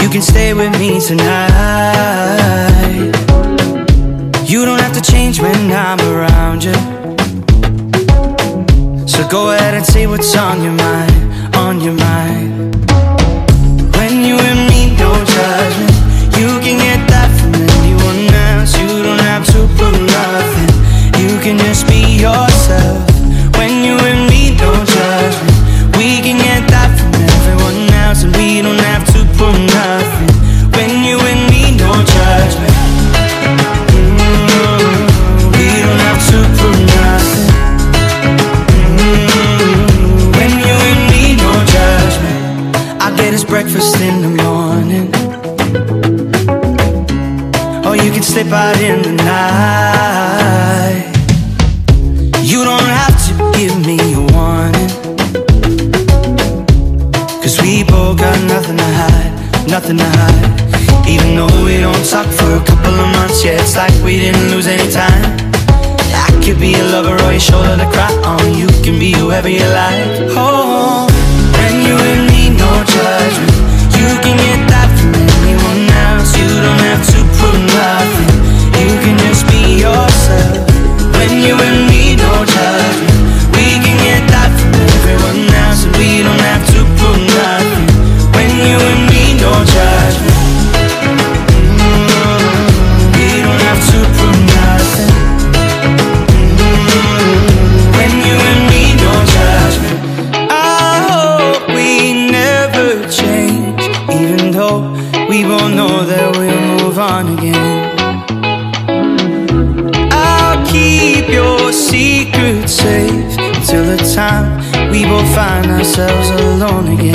You can stay with me tonight. You don't have to change when I'm around you. So go ahead and say what's on your mind, on your mind. When you and me, no judgment. You can get that from anyone else. You don't have to prove nothing. You can just be yourself. When you and me, no judgment. We can get that from everyone else, and we don't have to prove nothing. When you and me, no judgment. We don't have to prove nothing. When you and me, no judgment. I get us breakfast in the morning, or you can slip out in the night. You don't have to give me a warning, 'cause we both got nothing to hide, nothing to hide. Even though we don't talk for a couple of months, yeah, it's like we didn't lose any time. I could be a lover or your shoulder to cry on. You can be whoever you like. Oh, when you and me, no judgment. You can get that from anyone else. You don't have to prove nothing. You can just be yourself. When you and me, no judgment. We can get that from everyone else, and we don't have to prove nothing. When you and me, no judgment. We don't have to prove nothing. When you and me, no judgment. I hope we never change, even though we both know that we'll move on again. I'll keep your secret safe until the time we both find ourselves alone again.